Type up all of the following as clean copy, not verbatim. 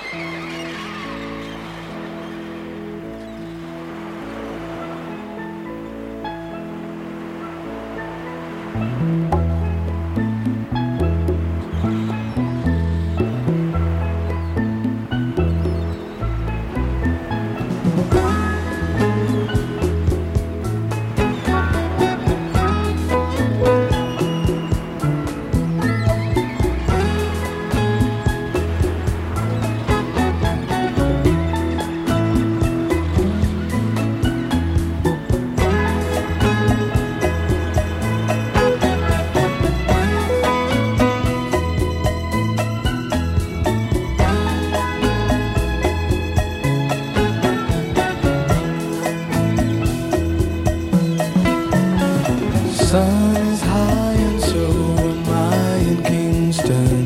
Sun is high and so am I in Kingston.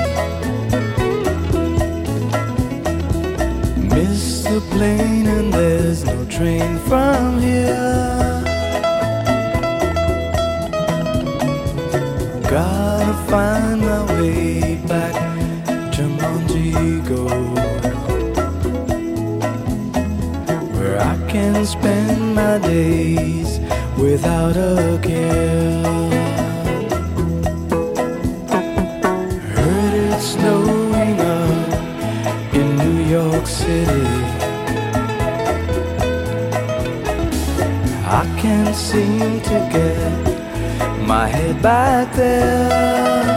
Miss the plane and there's no train from here. Gotta find my way back to Montego, where I can spend my days without a care. Heard it's snowing up in New York City. I can't seem to get my head back there.